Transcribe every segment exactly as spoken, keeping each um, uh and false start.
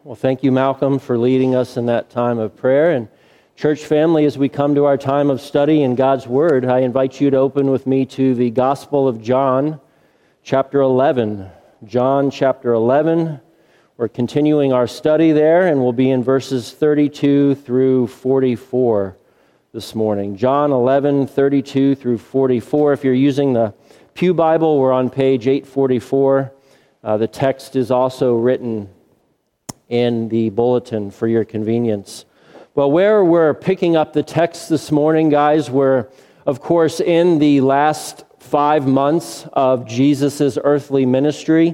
Well, thank you, Malcolm, for leading us in that time of prayer. And church family, as we come to our time of study in God's Word, I invite you to open with me to the Gospel of John, chapter eleven. John, chapter eleven. We're continuing our study there, and we'll be in verses thirty-two through forty-four this morning. John eleven, thirty-two through forty-four. If you're using the Pew Bible, we're on page eight forty-four. Uh, the text is also written in the bulletin for your convenience. Well, where we're picking up the text this morning, guys, we're, of course, in the last five months of Jesus' earthly ministry.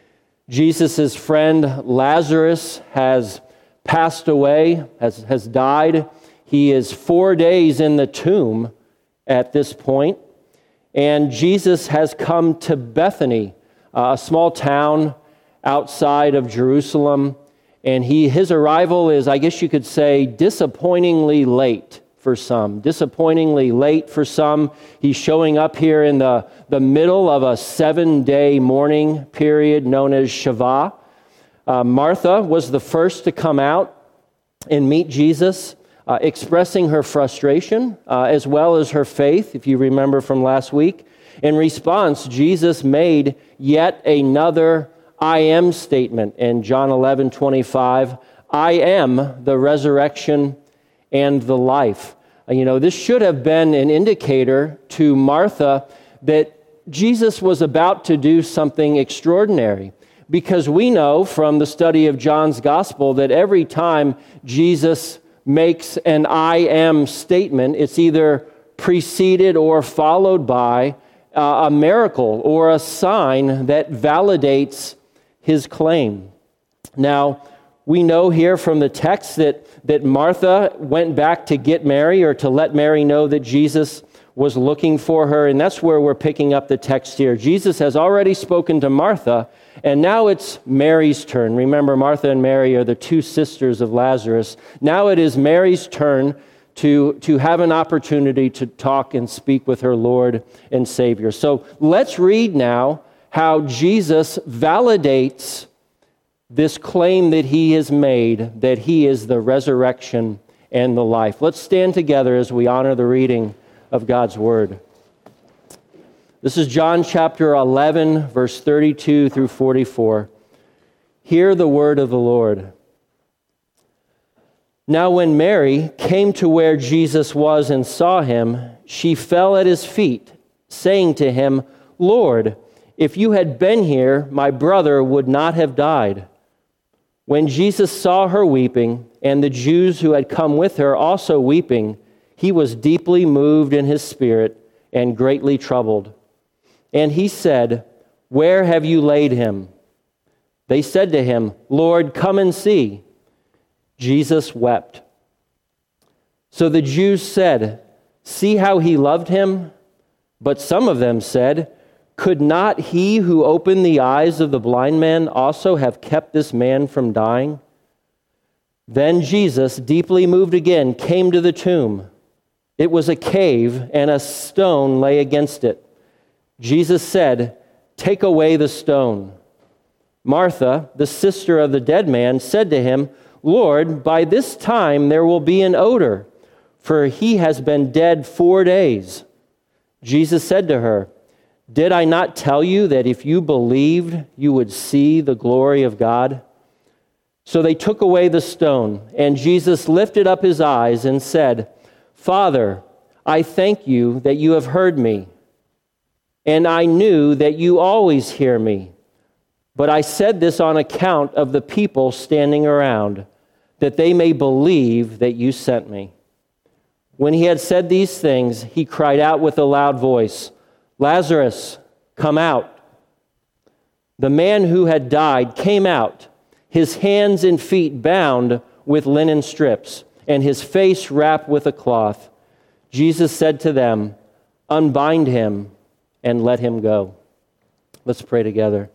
Jesus' friend Lazarus has passed away, has, has died. He is four days in the tomb at this point. And Jesus has come to Bethany, a small town outside of Jerusalem. And he his arrival is, I guess you could say, disappointingly late for some. Disappointingly late for some. He's showing up here in the, the middle of a seven-day mourning period known as Shavah. Uh, Martha was the first to come out and meet Jesus, uh, expressing her frustration uh, as well as her faith, if you remember from last week. In response, Jesus made yet another I am statement in John eleven twenty-five. I am the resurrection and the life. You know, this should have been an indicator to Martha that Jesus was about to do something extraordinary, because we know from the study of John's gospel that every time Jesus makes an I am statement, it's either preceded or followed by uh, a miracle or a sign that validates his claim. Now, we know here from the text that, that Martha went back to get Mary, or to let Mary know that Jesus was looking for her, and that's where we're picking up the text here. Jesus has already spoken to Martha, and now it's Mary's turn. Remember, Martha and Mary are the two sisters of Lazarus. Now it is Mary's turn to, to have an opportunity to talk and speak with her Lord and Savior. So let's read now how Jesus validates this claim that he has made, that he is the resurrection and the life. Let's stand together as we honor the reading of God's Word. This is John chapter eleven, verse thirty-two through forty-four. Hear the word of the Lord. Now when Mary came to where Jesus was and saw him, she fell at his feet, saying to him, Lord, if you had been here, my brother would not have died. When Jesus saw her weeping, and the Jews who had come with her also weeping, he was deeply moved in his spirit and greatly troubled. And he said, Where have you laid him? They said to him, Lord, come and see. Jesus wept. So the Jews said, See how he loved him? But some of them said, Could not he who opened the eyes of the blind man also have kept this man from dying? Then Jesus, deeply moved again, came to the tomb. It was a cave, and a stone lay against it. Jesus said, Take away the stone. Martha, the sister of the dead man, said to him, Lord, by this time there will be an odor, for he has been dead four days. Jesus said to her, Did I not tell you that if you believed, you would see the glory of God? So they took away the stone, and Jesus lifted up his eyes and said, Father, I thank you that you have heard me, and I knew that you always hear me. But I said this on account of the people standing around, that they may believe that you sent me. When he had said these things, he cried out with a loud voice, Lazarus, come out. The man who had died came out, his hands and feet bound with linen strips, and his face wrapped with a cloth. Jesus said to them, Unbind him and let him go. Let's pray together.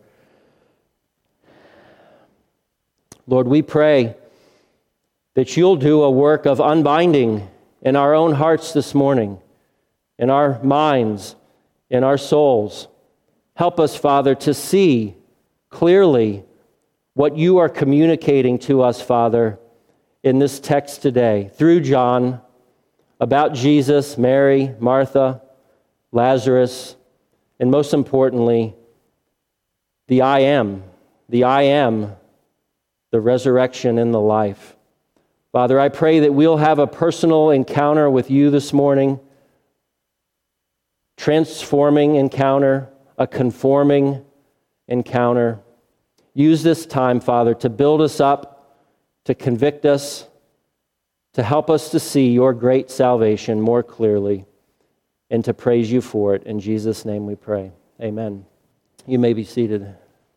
Lord, we pray that you'll do a work of unbinding in our own hearts this morning, in our minds, in our souls. Help us, Father, to see clearly what you are communicating to us, Father, in this text today through John about Jesus, Mary, Martha, Lazarus, and most importantly, the I am, the I am, the resurrection and the life. Father, I pray that we'll have a personal encounter with you this morning, transforming encounter, a conforming encounter. Use this time, Father, to build us up, to convict us, to help us to see your great salvation more clearly, and to praise you for it. In Jesus' name we pray. Amen. You may be seated.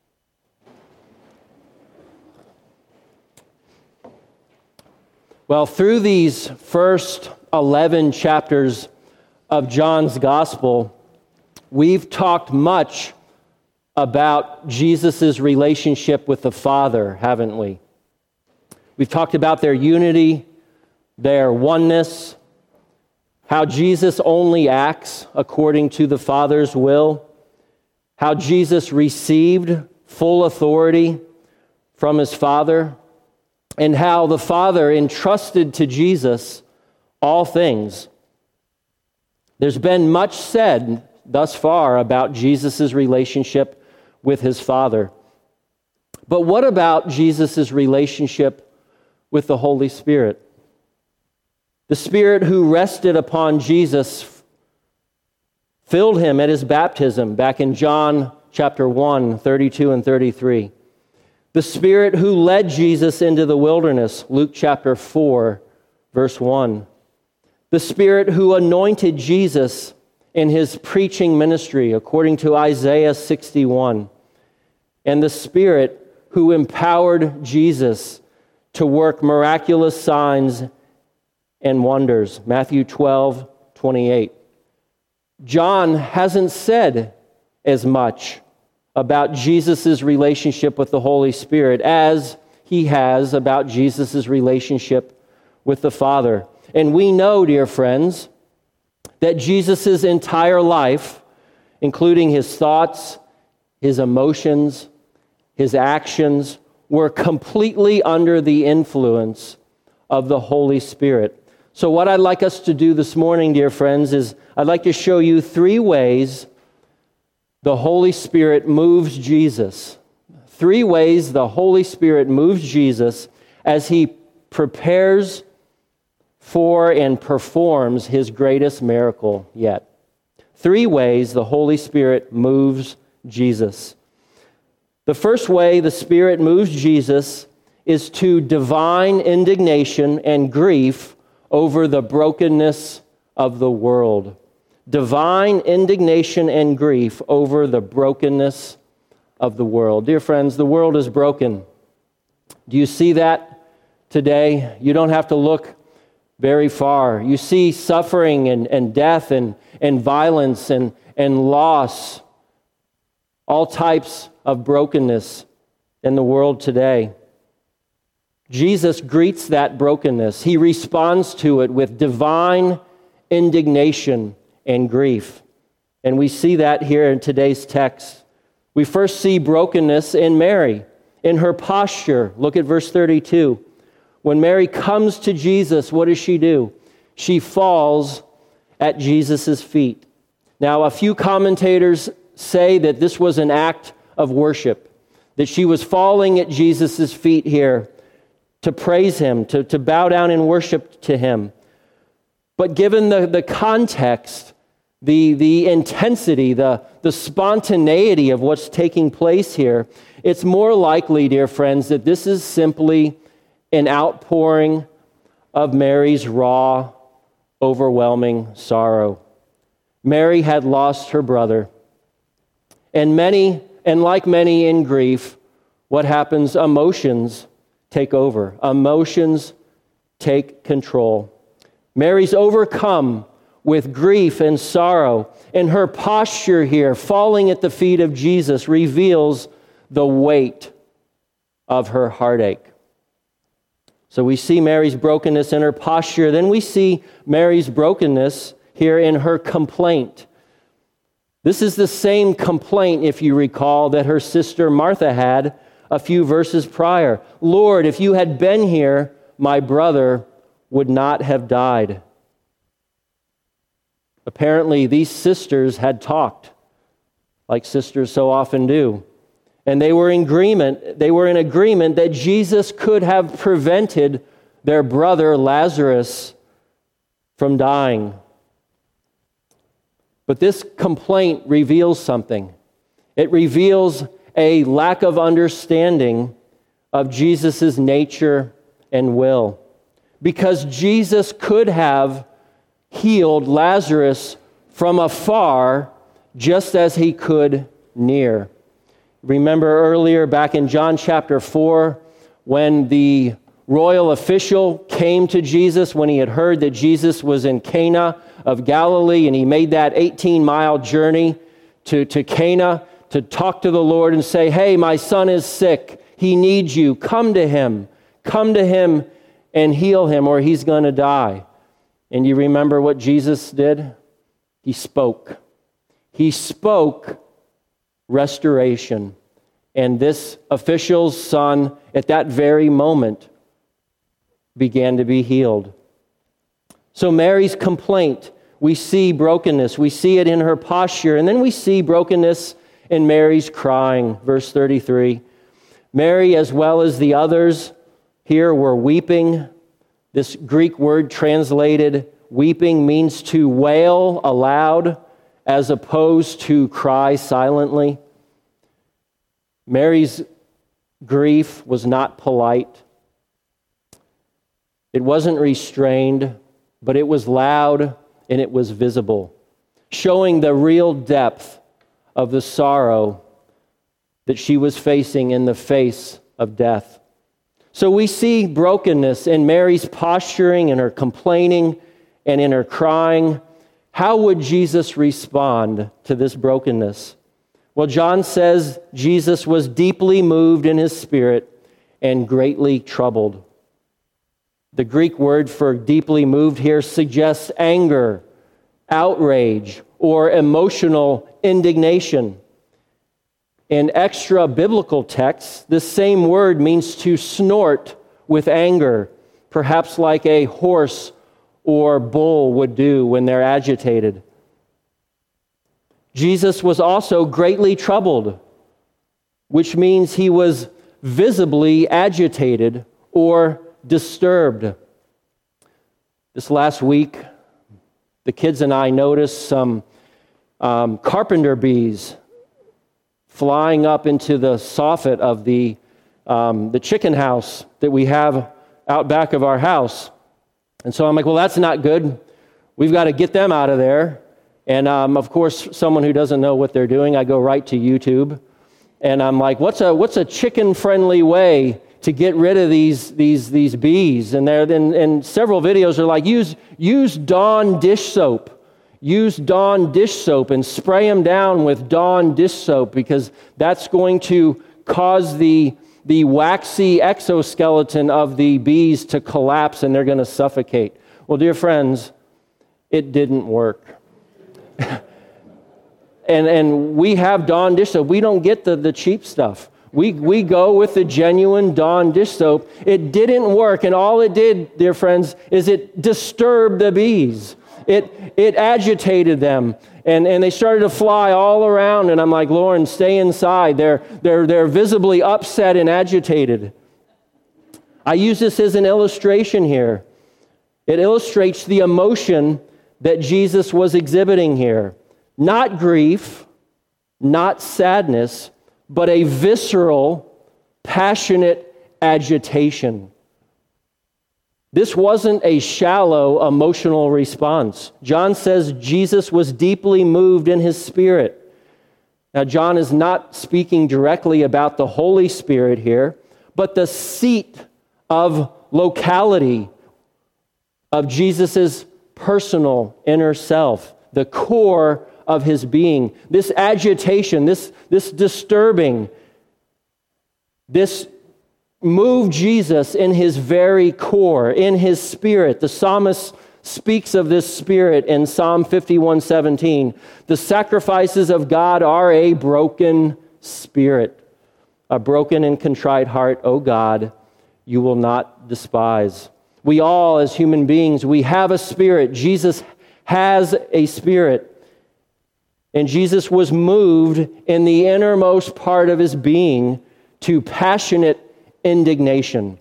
Well, through these first eleven chapters of John's Gospel, we've talked much about Jesus' relationship with the Father, haven't we? We've talked about their unity, their oneness, how Jesus only acts according to the Father's will, how Jesus received full authority from his Father, and how the Father entrusted to Jesus all things. There's been much said thus far about Jesus' relationship with his Father. But what about Jesus' relationship with the Holy Spirit? The Spirit who rested upon Jesus filled him at his baptism back in John chapter one, thirty-two and thirty-three. The Spirit who led Jesus into the wilderness, Luke chapter four, verse one. The Spirit who anointed Jesus in his preaching ministry, according to Isaiah sixty-one. And the Spirit who empowered Jesus to work miraculous signs and wonders, Matthew twelve, twenty-eight. John hasn't said as much about Jesus' relationship with the Holy Spirit as he has about Jesus' relationship with the Father. And we know, dear friends, that Jesus' entire life, including his thoughts, his emotions, his actions, were completely under the influence of the Holy Spirit. So what I'd like us to do this morning, dear friends, is I'd like to show you three ways the Holy Spirit moves Jesus. Three ways the Holy Spirit moves Jesus as he prepares for and performs his greatest miracle yet. Three ways the Holy Spirit moves Jesus. The first way the Spirit moves Jesus is to divine indignation and grief over the brokenness of the world. Divine indignation and grief over the brokenness of the world. Dear friends, the world is broken. Do you see that today? You don't have to look very far. You see suffering and, and death and, and violence and, and loss, all types of brokenness in the world today. Jesus greets that brokenness. He responds to it with divine indignation and grief. And we see that here in today's text. We first see brokenness in Mary, in her posture. Look at verse thirty-two. When Mary comes to Jesus, what does she do? She falls at Jesus' feet. Now, a few commentators say that this was an act of worship, that she was falling at Jesus' feet here to praise him, to, to bow down and worship to him. But given the, the context, the, the intensity, the, the spontaneity of what's taking place here, it's more likely, dear friends, that this is simply an outpouring of Mary's raw, overwhelming sorrow. Mary had lost her brother. And many, and like many in grief, what happens? Emotions take over. Emotions take control. Mary's overcome with grief and sorrow, and her posture here, falling at the feet of Jesus, reveals the weight of her heartache. So we see Mary's brokenness in her posture. Then we see Mary's brokenness here in her complaint. This is the same complaint, if you recall, that her sister Martha had a few verses prior. Lord, if you had been here, my brother would not have died. Apparently, these sisters had talked, like sisters so often do. And they were in agreement, they were in agreement that Jesus could have prevented their brother Lazarus from dying. But this complaint reveals something. It reveals a lack of understanding of Jesus' nature and will. Because Jesus could have healed Lazarus from afar just as he could near. Remember earlier back in John chapter four, when the royal official came to Jesus, when he had heard that Jesus was in Cana of Galilee, and he made that eighteen-mile journey to, to Cana to talk to the Lord and say, hey, my son is sick. He needs you. Come to him. Come to him and heal him, or he's going to die. And you remember what Jesus did? He spoke. He spoke restoration. And this official's son, at that very moment, began to be healed. So Mary's complaint, we see brokenness. We see it in her posture. And then we see brokenness in Mary's crying. Verse thirty-three. Mary, as well as the others here, were weeping. This Greek word translated weeping means to wail aloud as opposed to cry silently. Mary's grief was not polite. It wasn't restrained, but it was loud and it was visible, showing the real depth of the sorrow that she was facing in the face of death. So we see brokenness in Mary's posturing and her complaining and in her crying. How would Jesus respond to this brokenness? Well, John says Jesus was deeply moved in his spirit and greatly troubled. The Greek word for deeply moved here suggests anger, outrage, or emotional indignation. In extra biblical texts, this same word means to snort with anger, perhaps like a horse or bull would do when they're agitated. Jesus was also greatly troubled, which means he was visibly agitated or disturbed. This last week, the kids and I noticed some um, carpenter bees flying up into the soffit of the um, the chicken house that we have out back of our house. And so I'm like, well, that's not good. We've got to get them out of there. And um, of course, someone who doesn't know what they're doing, I go right to YouTube. And I'm like, what's a what's a chicken-friendly way to get rid of these these these bees? And there, and, and several videos are like, use use Dawn dish soap. Use Dawn dish soap and spray them down with Dawn dish soap, because that's going to cause the the waxy exoskeleton of the bees to collapse and they're going to suffocate. Well, dear friends, it didn't work. and and we have Dawn dish soap. We don't get the, the cheap stuff. We we go with the genuine Dawn dish soap. It didn't work, and all it did, dear friends, is it disturbed the bees. It it agitated them, and, and they started to fly all around, and I'm like, Lauren, stay inside. They're they're they're visibly upset and agitated. I use this as an illustration here. It illustrates the emotion that Jesus was exhibiting here. Not grief, not sadness, but a visceral, passionate agitation. This wasn't a shallow emotional response. John says Jesus was deeply moved in his spirit. Now, John is not speaking directly about the Holy Spirit here, but the seat of locality of Jesus' personal inner self, the core of his being. This agitation, this, this disturbing, this moved Jesus in his very core, in his spirit. The psalmist speaks of this spirit in Psalm fifty-one seventeen. The sacrifices of God are a broken spirit, A broken and contrite heart, O God, you will not despise. We all, as human beings, we have a spirit. Jesus has a spirit. And Jesus was moved in the innermost part of his being to passionate indignation.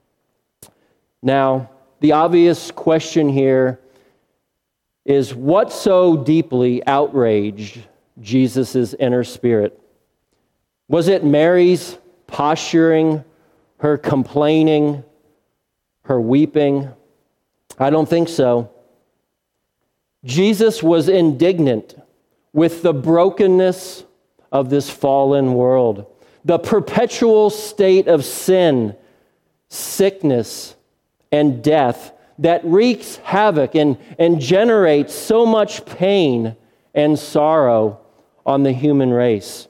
Now, the obvious question here is, what so deeply outraged Jesus' inner spirit? Was it Mary's posturing, her complaining, her weeping? I don't think so. Jesus was indignant with the brokenness of this fallen world, the perpetual state of sin, sickness, and death that wreaks havoc and, and generates so much pain and sorrow on the human race.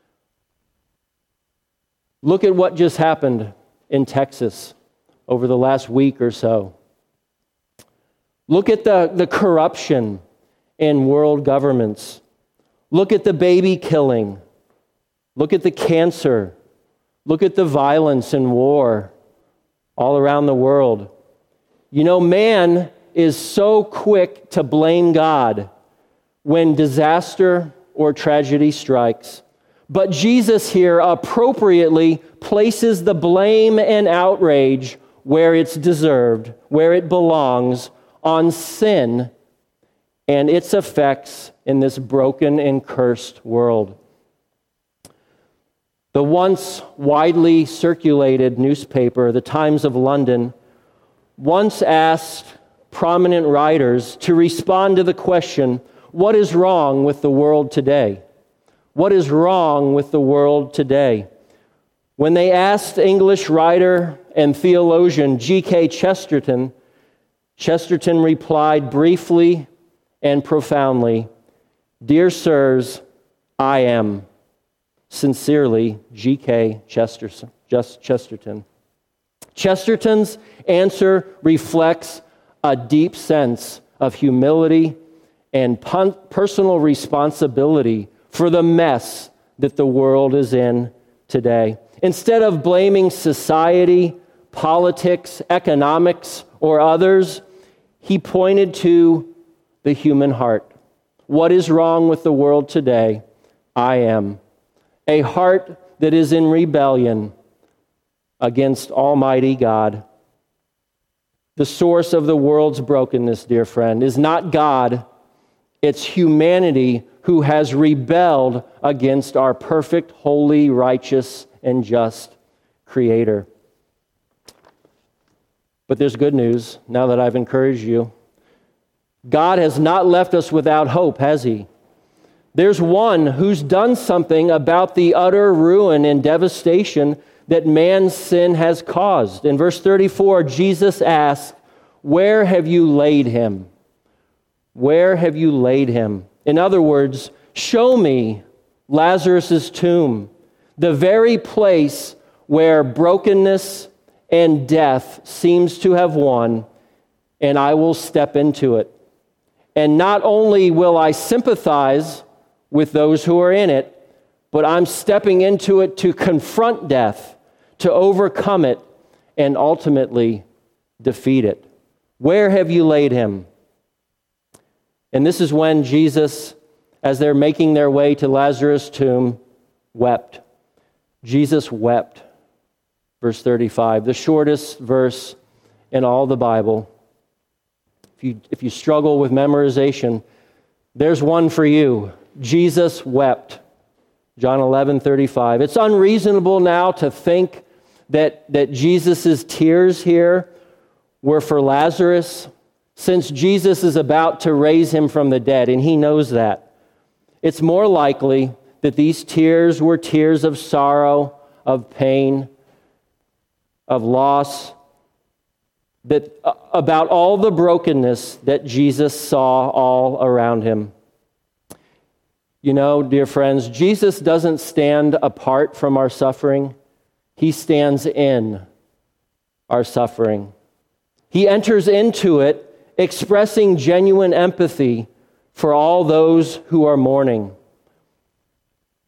Look at what just happened in Texas over the last week or so. Look at the, the corruption in world governments. Look at the baby killing. Look at the cancer. Look at the violence and war all around the world. You know, man is so quick to blame God when disaster or tragedy strikes. But Jesus here appropriately places the blame and outrage where it's deserved, where it belongs, on sin and its effects in this broken and cursed world. The once widely circulated newspaper, The Times of London, once asked prominent writers to respond to the question, what is wrong with the world today? What is wrong with the world today? When they asked English writer and theologian G K Chesterton, Chesterton replied briefly and profoundly, "Dear sirs, I am. Sincerely, G K Chesterton." Chesterton's answer reflects a deep sense of humility and personal responsibility for the mess that the world is in today. Instead of blaming society, politics, economics, or others, he pointed to the human heart. What is wrong with the world today? I am. A heart that is in rebellion against Almighty God. The source of the world's brokenness, dear friend, is not God. It's humanity who has rebelled against our perfect, holy, righteous, and just Creator. But there's good news, now that I've encouraged you. God has not left us without hope, has He? There's one who's done something about the utter ruin and devastation that man's sin has caused. In verse thirty-four, Jesus asked, "Where have you laid him? Where have you laid him?" In other words, show me Lazarus' tomb, the very place where brokenness and death seems to have won, and I will step into it. And not only will I sympathize with those who are in it, but I'm stepping into it to confront death, to overcome it, and ultimately defeat it. Where have you laid him? And this is when Jesus, as they're making their way to Lazarus' tomb, wept. Jesus wept. Verse thirty-five, the shortest verse in all the Bible. If you, if you struggle with memorization, there's one for you. Jesus wept. John eleven thirty-five. It's unreasonable now to think that, that Jesus' tears here were for Lazarus, since Jesus is about to raise him from the dead, and he knows that. It's more likely that these tears were tears of sorrow, of pain, of loss, that uh, about all the brokenness that Jesus saw all around him. You know, dear friends, Jesus doesn't stand apart from our suffering. He stands in our suffering. He enters into it, expressing genuine empathy for all those who are mourning.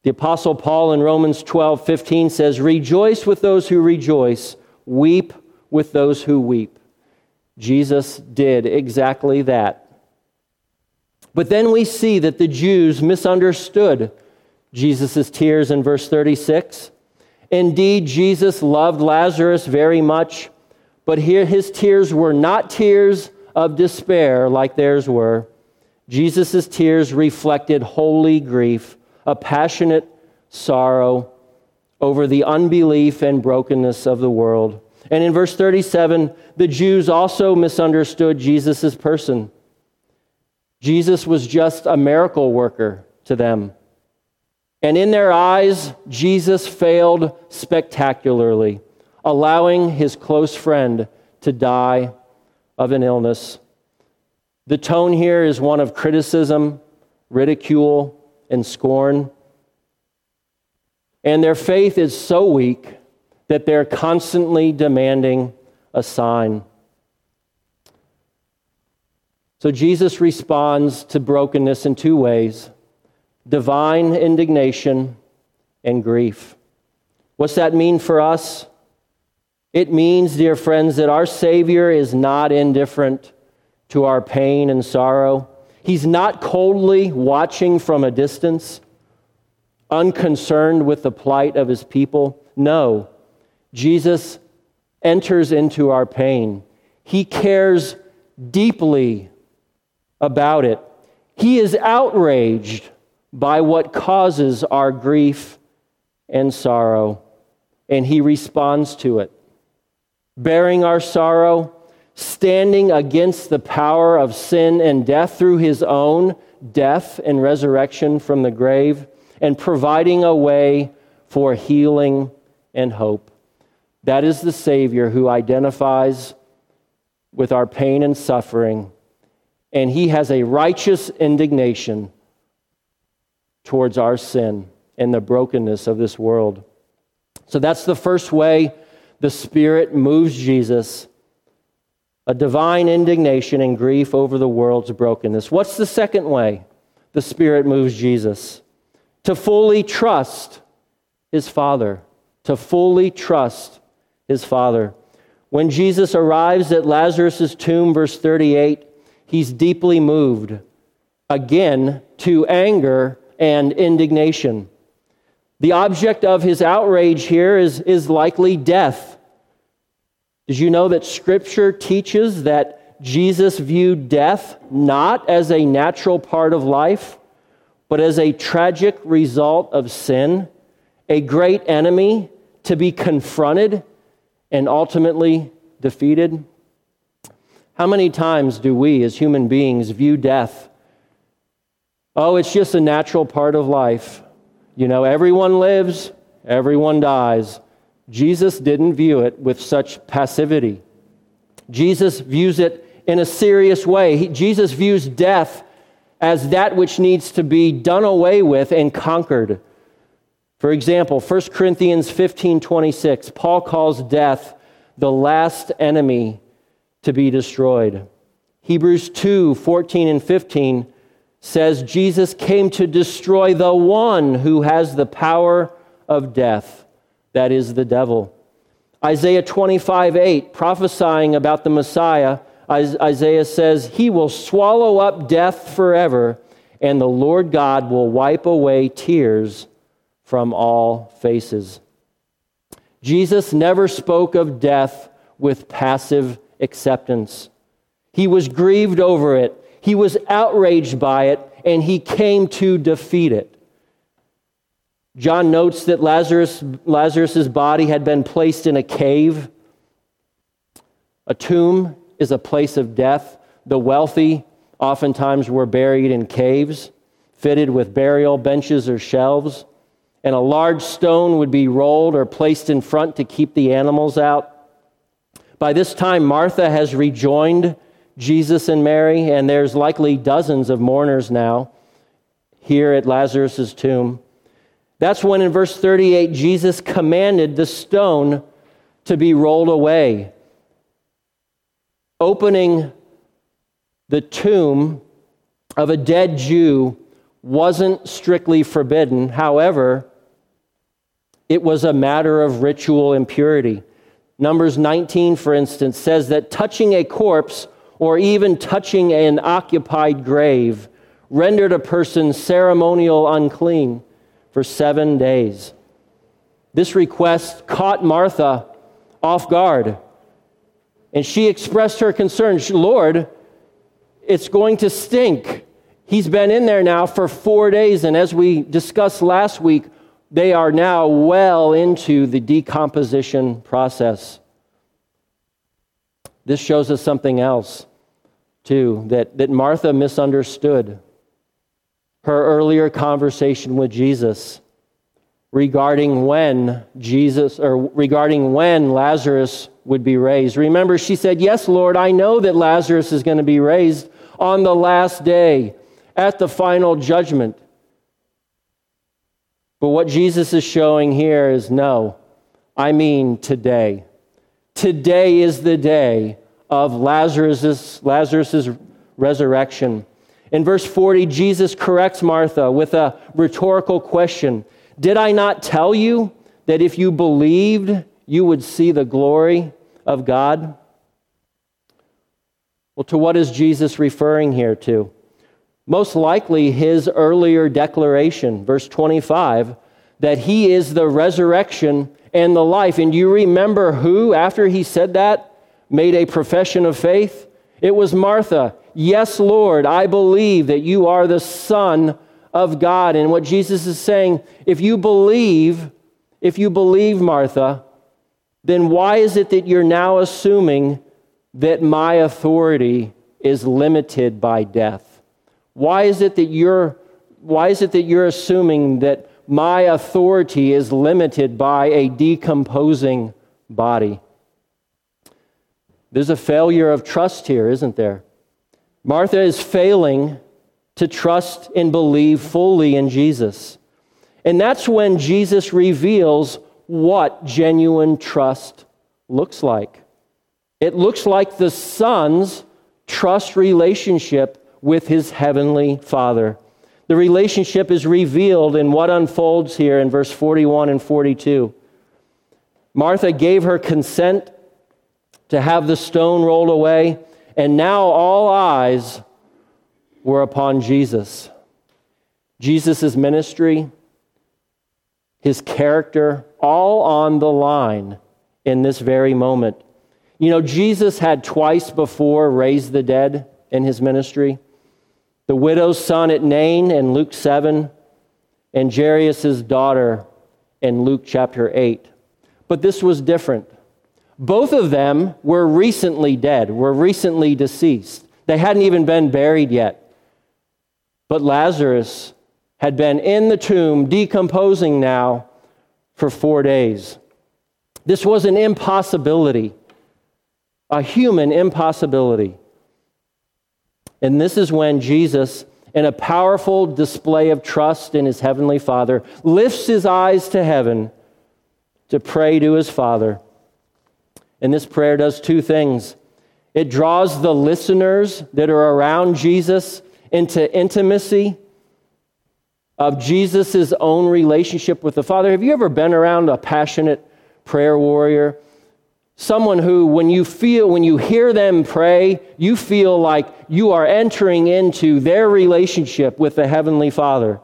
The Apostle Paul in Romans twelve fifteen says, "Rejoice with those who rejoice, weep with those who weep." Jesus did exactly that. But then we see that the Jews misunderstood Jesus' tears in verse thirty-six. Indeed, Jesus loved Lazarus very much, but here his tears were not tears of despair like theirs were. Jesus' tears reflected holy grief, a passionate sorrow over the unbelief and brokenness of the world. And in verse thirty-seven, the Jews also misunderstood Jesus' person. Jesus was just a miracle worker to them. And in their eyes, Jesus failed spectacularly, allowing his close friend to die of an illness. The tone here is one of criticism, ridicule, and scorn. And their faith is so weak that they're constantly demanding a sign. So Jesus responds to brokenness in two ways: divine indignation and grief. What's that mean for us? It means, dear friends, that our Savior is not indifferent to our pain and sorrow. He's not coldly watching from a distance, unconcerned with the plight of his people. No, Jesus enters into our pain. He cares deeply about it. He is outraged by what causes our grief and sorrow, and he responds to it, bearing our sorrow, standing against the power of sin and death through his own death and resurrection from the grave, and providing a way for healing and hope. That is the Savior who identifies with our pain and suffering, and he has a righteous indignation towards our sin and the brokenness of this world. So that's the first way the Spirit moves Jesus, a divine indignation and grief over the world's brokenness. What's the second way the Spirit moves Jesus? To fully trust his Father. To fully trust his Father. When Jesus arrives at Lazarus' tomb, verse thirty-eight, he's deeply moved, again, to anger and indignation. The object of his outrage here is, is likely death. Did you know that Scripture teaches that Jesus viewed death not as a natural part of life, but as a tragic result of sin, a great enemy to be confronted and ultimately defeated? How many times do we as human beings view death? Oh, it's just a natural part of life. You know, everyone lives, everyone dies. Jesus didn't view it with such passivity. Jesus views it in a serious way. He, Jesus views death as that which needs to be done away with and conquered. For example, First Corinthians fifteen twenty-six, Paul calls death the last enemy to be destroyed. Hebrews two fourteen and fifteen says Jesus came to destroy the one who has the power of death, that is the devil. Isaiah twenty-five eight, prophesying about the Messiah, Isaiah says, he will swallow up death forever, and the Lord God will wipe away tears from all faces. Jesus never spoke of death with passive acceptance. He was grieved over it. He was outraged by it, and he came to defeat it. John notes that Lazarus, Lazarus' body had been placed in a cave. A tomb is a place of death. The wealthy oftentimes were buried in caves, fitted with burial benches or shelves, and a large stone would be rolled or placed in front to keep the animals out. By this time, Martha has rejoined Jesus and Mary, and there's likely dozens of mourners now here at Lazarus' tomb. That's when in verse thirty-eight, Jesus commanded the stone to be rolled away, opening the tomb of a dead Jew wasn't strictly forbidden. However, it was a matter of ritual impurity. Numbers nineteen, for instance, says that touching a corpse or even touching an occupied grave rendered a person ceremonial unclean for seven days. This request caught Martha off guard, and she expressed her concern. Lord, it's going to stink. He's been in there now for four days, and as we discussed last week, they are now well into the decomposition process. This shows us something else, too, that, that Martha misunderstood her earlier conversation with Jesus regarding when Jesus, or regarding when Lazarus would be raised. Remember, she said, "Yes, Lord, I know that Lazarus is going to be raised on the last day at the final judgment." But what Jesus is showing here is no, I mean today. Today is the day of Lazarus' Lazarus's resurrection. In verse forty, Jesus corrects Martha with a rhetorical question. "Did I not tell you that if you believed, you would see the glory of God?" Well, to what is Jesus referring here to? Most likely his earlier declaration, verse twenty-five, that he is the resurrection and the life. And you remember who, after he said that, made a profession of faith? It was Martha. "Yes, Lord, I believe that you are the Son of God." And what Jesus is saying, if you believe, if you believe, Martha, then why is it that you're now assuming that my authority is limited by death? Why is it that you're why is it that you're assuming that my authority is limited by a decomposing body? There's a failure of trust here, isn't there? Martha is failing to trust and believe fully in Jesus. And that's when Jesus reveals what genuine trust looks like. It looks like the Son's trust relationship with his heavenly Father. The relationship is revealed in what unfolds here in verse forty-one and forty-two. Martha gave her consent to have the stone rolled away, and now all eyes were upon Jesus. Jesus' ministry, his character, all on the line in this very moment. You know, Jesus had twice before raised the dead in his ministry. The widow's son at Nain in Luke seven, and Jairus' daughter in Luke chapter eight. But this was different. Both of them were recently dead, were recently deceased. They hadn't even been buried yet. But Lazarus had been in the tomb, decomposing now for four days. This was an impossibility, a human impossibility. And this is when Jesus, in a powerful display of trust in his heavenly Father, lifts his eyes to heaven to pray to his Father. And this prayer does two things. It draws the listeners that are around Jesus into intimacy of Jesus' own relationship with the Father. Have you ever been around a passionate prayer warrior? Someone who, when you feel, when you hear them pray, you feel like you are entering into their relationship with the Heavenly Father.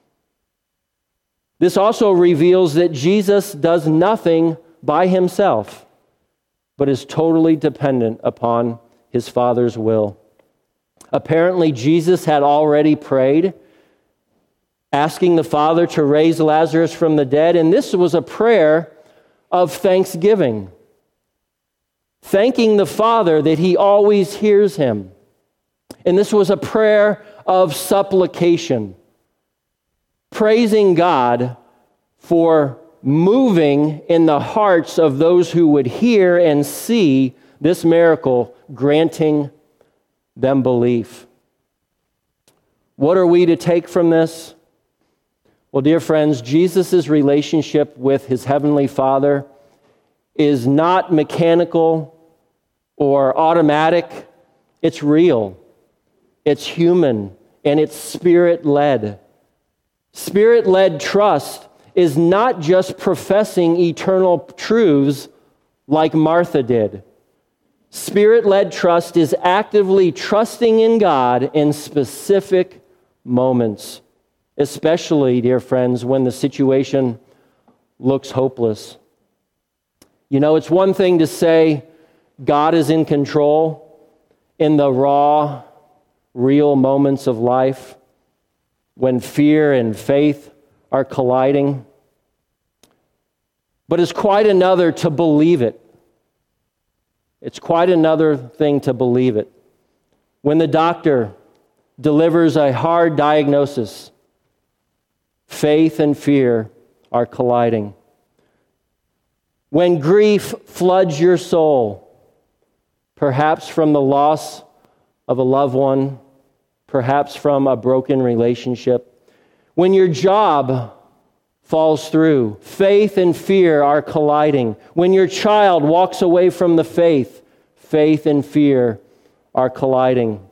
This also reveals that Jesus does nothing by himself, but is totally dependent upon his Father's will. Apparently, Jesus had already prayed, asking the Father to raise Lazarus from the dead, and this was a prayer of thanksgiving, thanking the Father that he always hears him. And this was a prayer of supplication, praising God for moving in the hearts of those who would hear and see this miracle, granting them belief. What are we to take from this? Well, dear friends, Jesus' relationship with his heavenly Father is not mechanical or automatic. It's real, it's human, and it's spirit-led. Spirit-led trust is not just professing eternal truths like Martha did. Spirit-led trust is actively trusting in God in specific moments, especially, dear friends, when the situation looks hopeless. You know, it's one thing to say God is in control in the raw, real moments of life when fear and faith are colliding. But it's quite another to believe it. It's quite another thing to believe it. When the doctor delivers a hard diagnosis, faith and fear are colliding. When grief floods your soul, perhaps from the loss of a loved one, perhaps from a broken relationship. When your job falls through, faith and fear are colliding. When your child walks away from the faith, faith and fear are colliding.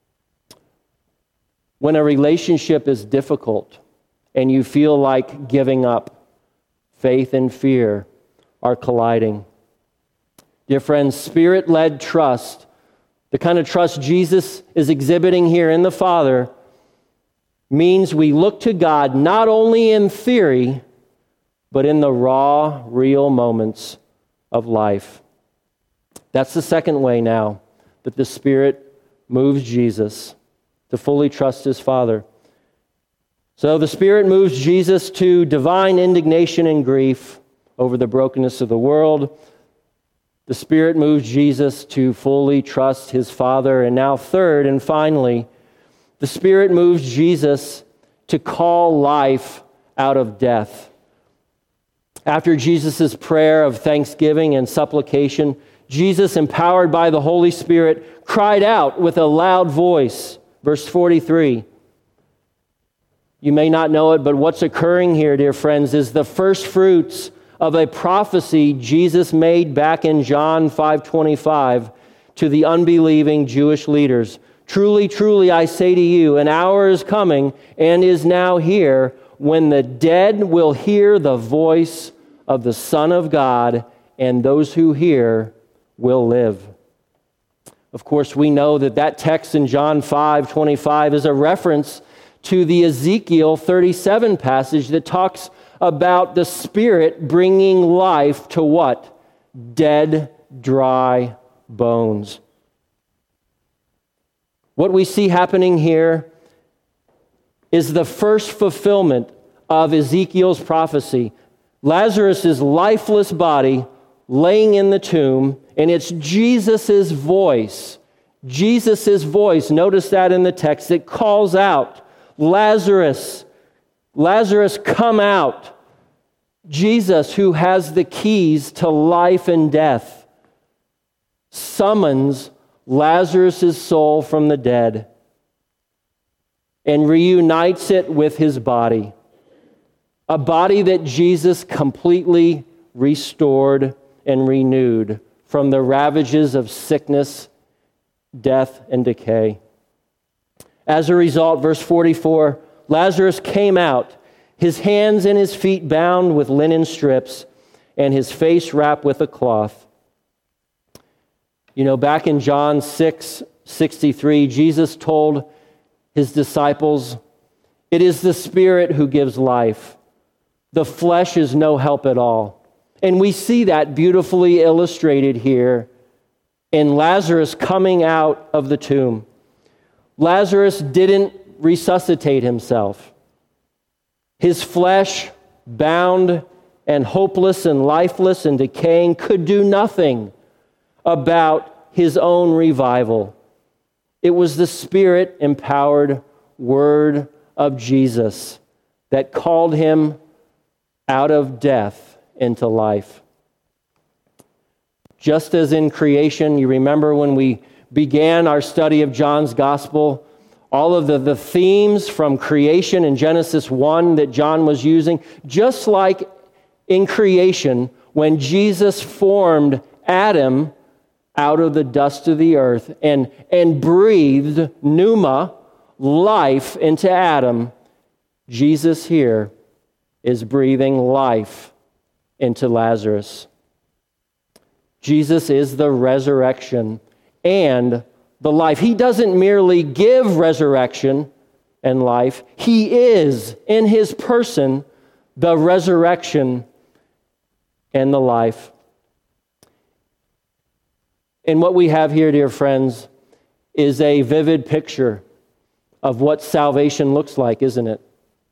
When a relationship is difficult and you feel like giving up, faith and fear are colliding. Dear friends, Spirit-led trust, the kind of trust Jesus is exhibiting here in the Father, means we look to God not only in theory, but in the raw, real moments of life. That's the second way now that the Spirit moves Jesus to fully trust his Father. So the Spirit moves Jesus to divine indignation and grief over the brokenness of the world. The Spirit moves Jesus to fully trust his Father. And now third and finally, the Spirit moves Jesus to call life out of death. After Jesus' prayer of thanksgiving and supplication, Jesus, empowered by the Holy Spirit, cried out with a loud voice. Verse forty-three. You may not know it, but what's occurring here, dear friends, is the first fruits of a prophecy Jesus made back in John five twenty-five to the unbelieving Jewish leaders. Truly, truly, I say to you, an hour is coming and is now here when the dead will hear the voice of the Son of God, and those who hear will live. Of course, we know that that text in John five twenty-five is a reference to the Ezekiel thirty-seven passage that talks about the Spirit bringing life to what? Dead, dry bones. What we see happening here is the first fulfillment of Ezekiel's prophecy. Lazarus' lifeless body laying in the tomb, and it's Jesus' voice. Jesus' voice, notice that in the text, it calls out, Lazarus, Lazarus, come out. Jesus, who has the keys to life and death, summons Lazarus' soul from the dead and reunites it with his body, a body that Jesus completely restored and renewed from the ravages of sickness, death, and decay. As a result, verse forty-four, Lazarus came out, his hands and his feet bound with linen strips, and his face wrapped with a cloth. You know, back in John six sixty-three, Jesus told his disciples, it is the Spirit who gives life. The flesh is no help at all. And we see that beautifully illustrated here in Lazarus coming out of the tomb. Lazarus didn't resuscitate himself. His flesh, bound and hopeless and lifeless and decaying, could do nothing about his own revival. It was the Spirit-empowered word of Jesus that called him out of death into life. Just as in creation, you remember when we began our study of John's gospel, all of the, the themes from creation in Genesis one that John was using, just like in creation, when Jesus formed Adam out of the dust of the earth and, and breathed pneuma, life into Adam, Jesus here is breathing life into Lazarus. Jesus is the resurrection and the life. He doesn't merely give resurrection and life. He is, in his person, the resurrection and the life. And what we have here, dear friends, is a vivid picture of what salvation looks like, isn't it?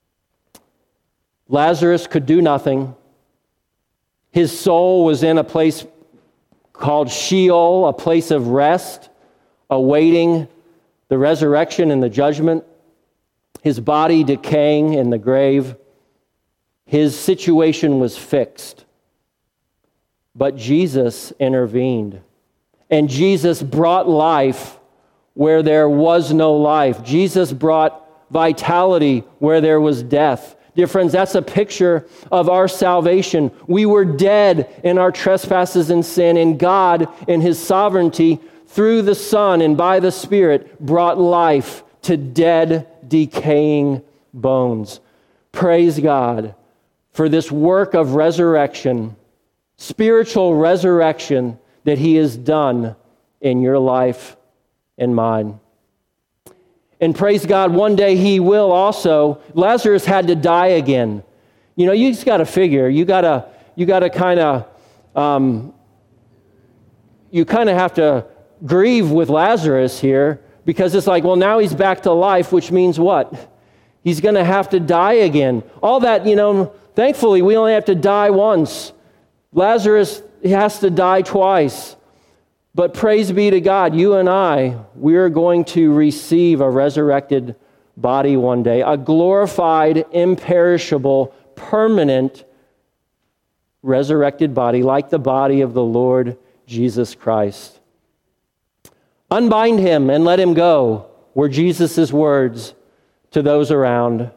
Lazarus could do nothing. His soul was in a place called Sheol, a place of rest, awaiting the resurrection and the judgment. His body decaying in the grave. His situation was fixed. But Jesus intervened. And Jesus brought life where there was no life. Jesus brought vitality where there was death. Dear friends, that's a picture of our salvation. We were dead in our trespasses and sin, and God, in his sovereignty, through the Son and by the Spirit, brought life to dead, decaying bones. Praise God for this work of resurrection, spiritual resurrection that he has done in your life and mine. And praise God, one day he will also. Lazarus had to die again. You know, you just got to figure, you got to you got to kind of, um, you kind of have to grieve with Lazarus here, because it's like, well, now he's back to life, which means what? He's going to have to die again. All that, you know, thankfully, we only have to die once. Lazarus has to die twice. But praise be to God, you and I, we are going to receive a resurrected body one day, a glorified, imperishable, permanent, resurrected body, like the body of the Lord Jesus Christ. Unbind him and let him go, were Jesus' words to those around.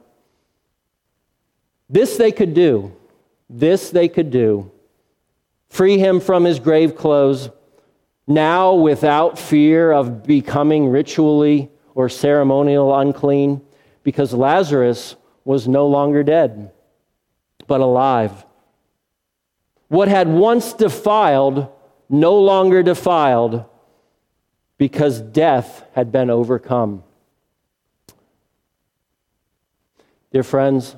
This they could do. This they could do. Free him from his grave clothes, now without fear of becoming ritually or ceremonial unclean, because Lazarus was no longer dead, but alive. What had once defiled, no longer defiled, because death had been overcome. Dear friends,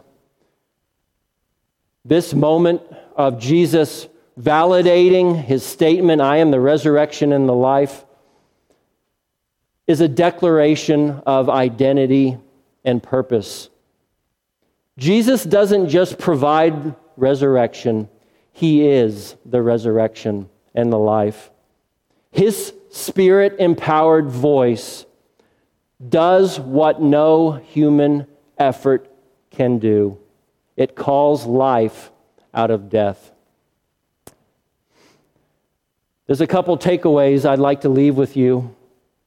this moment of Jesus validating his statement, I am the resurrection and the life, is a declaration of identity and purpose. Jesus doesn't just provide resurrection, he is the resurrection and the life. His Spirit-empowered voice does what no human effort can do. It calls life out of death. There's a couple takeaways I'd like to leave with you.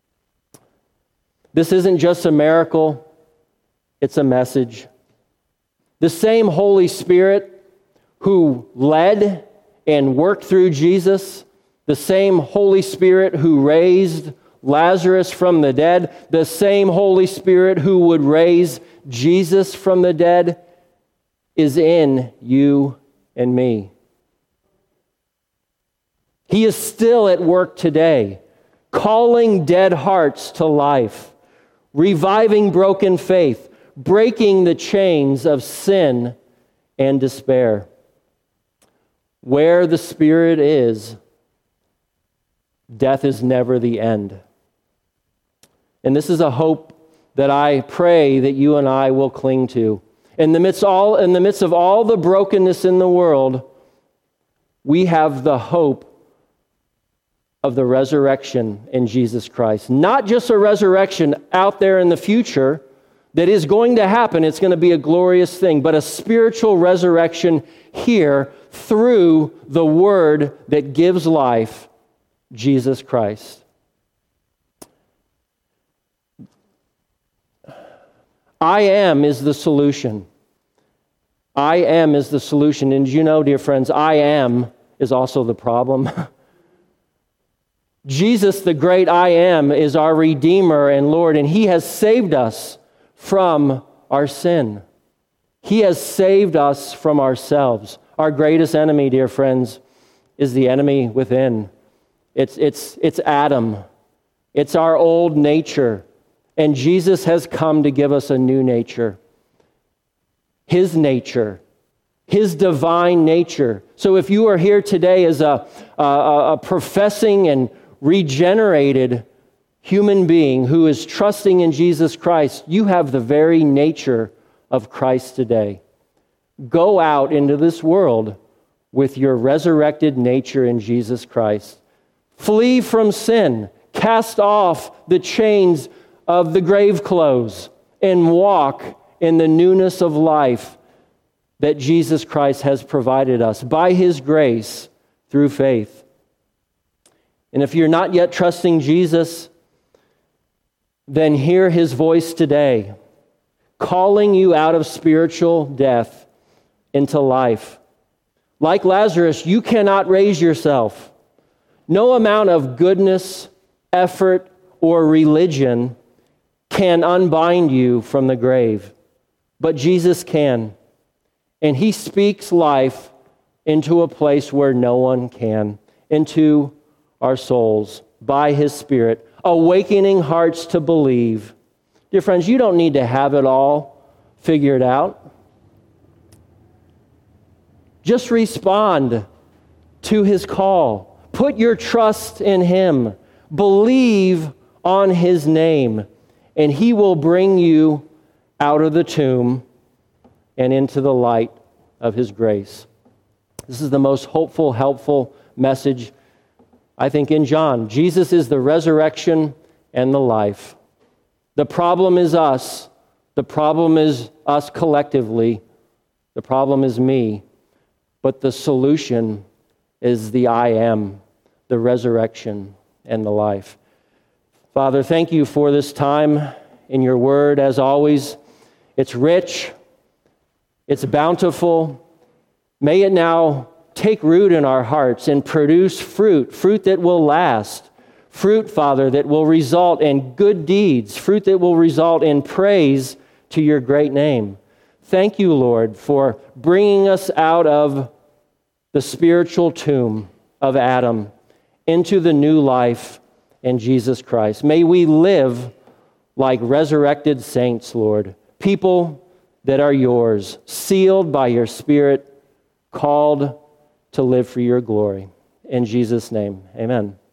This isn't just a miracle, it's a message. The same Holy Spirit who led and worked through Jesus, the same Holy Spirit who raised Lazarus from the dead, the same Holy Spirit who would raise Jesus from the dead, is in you and me. He is still at work today, calling dead hearts to life, reviving broken faith, breaking the chains of sin and despair. Where the Spirit is, death is never the end. And this is a hope that I pray that you and I will cling to. In the midst, all, in the midst of all the brokenness in the world, we have the hope of the resurrection in Jesus Christ. Not just a resurrection out there in the future that is going to happen, it's going to be a glorious thing, but a spiritual resurrection here through the Word that gives life, Jesus Christ. I am is the solution. I am is the solution. And you know, dear friends, I am is also the problem. Jesus, the great I am, is our Redeemer and Lord, and He has saved us from our sin. He has saved us from ourselves. Our greatest enemy, dear friends, is the enemy within. It's, it's, it's Adam. It's our old nature. And Jesus has come to give us a new nature. His nature. His divine nature. So if you are here today as a, a, a professing and regenerated human being who is trusting in Jesus Christ, you have the very nature of Christ today. Go out into this world with your resurrected nature in Jesus Christ. Flee from sin. Cast off the chains of the grave clothes and walk in the newness of life that Jesus Christ has provided us by His grace through faith. And if you're not yet trusting Jesus, then hear His voice today, calling you out of spiritual death into life. Like Lazarus, you cannot raise yourself. No amount of goodness, effort, or religion can unbind you from the grave. But Jesus can. And He speaks life into a place where no one can, into our souls by His Spirit, awakening hearts to believe. Dear friends, you don't need to have it all figured out. Just respond to His call. Put your trust in Him. Believe on His name, and He will bring you out of the tomb and into the light of His grace. This is the most hopeful, helpful message, I think, in John. Jesus is the resurrection and the life. The problem is us. The problem is us collectively. The problem is me. But the solution is the I am, the resurrection and the life. Father, thank you for this time in your word. As always, it's rich, it's bountiful. May it now take root in our hearts and produce fruit, fruit that will last. Fruit, Father, that will result in good deeds, fruit that will result in praise to your great name. Thank you, Lord, for bringing us out of the spiritual tomb of Adam into the new life in Jesus Christ. May we live like resurrected saints, Lord, people that are yours, sealed by your Spirit, called to live for your glory. In Jesus' name, amen.